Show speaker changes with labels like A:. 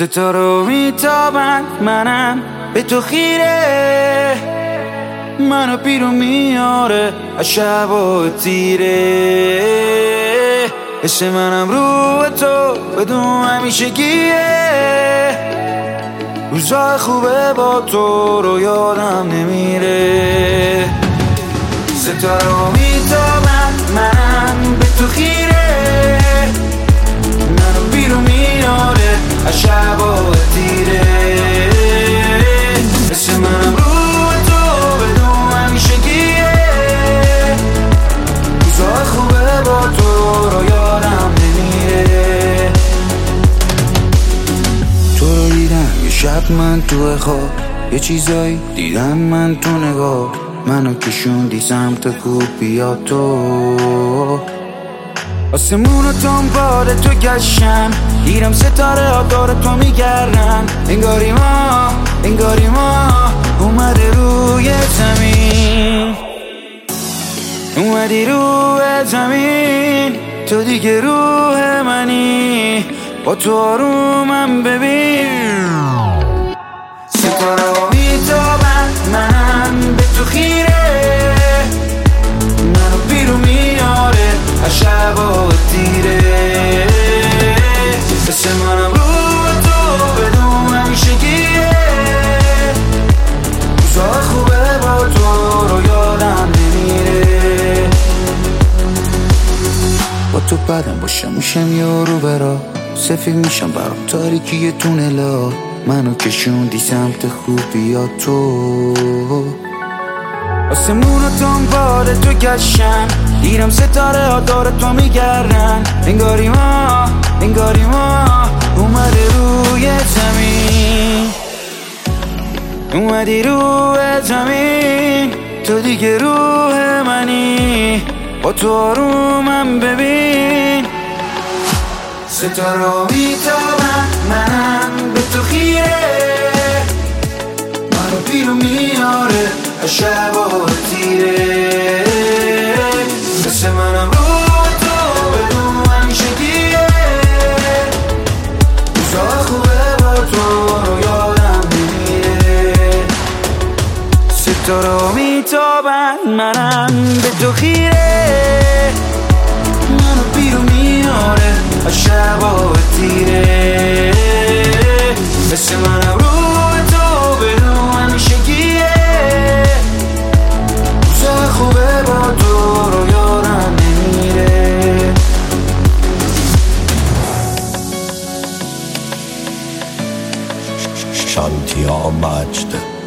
A: ستاره میتابند منم به تو خیره، منو بیرون میاره از شب و تیره. عشق منم رو تو بدون همیشگیه، روزای خوبه با تو رو یادم نمیره. ستاره میتابند منم به تو خیره، منو بیرون میاره از شب و تیره. عشق منم رو تو بدون همیشگیه، روزای خوبه با تو رو یادم نمیره. تو رو دیدم یه شب من تو خواب، یه چیزایی دیدم من تو نگاه، منو کشوندی سمت کوه بیا تو. آسمونو دنبال تو گشتم، دیدم ستاره ها دور تو میگردن. انگاری ما اومده روی زمین، اومدی روی زمین. تو دیگه روح منی، با تو آرومم ببین. ستاره ها میتابند منم به تو خیره، منو بیرون میاره از شب و تیره. عشق منم رو تو بدون همیشگیه، روزای خوبه با تو رو یادم نمیره. با تو بعدم باشم میشم یارو برا، سفید میشم برام تاریکی تونلا. منو کشوندی سمت خوبی ها تو. آسمونو دنبال تو گشتم، دیدم ستاره ها دور تو میگردن. انگاری ما اومده روی زمین، اومدی روی زمین. تو دیگه روح منی، با تو آرومم ببین. ستاره میتابند منم به تو خیره، منو بیرون میاره از شب و تیره. عشق منم رو تو بدون همیشگیه، روزای خوبه با تو رو یادم نمیره. ستاره میتابند منم به تو خیره، منو بیرون میاره از شب و تیره. عشق منم رو تو بدون همیشگیه، روزای خوبه با تو رو یادم نمیره.
B: شانتیا مجد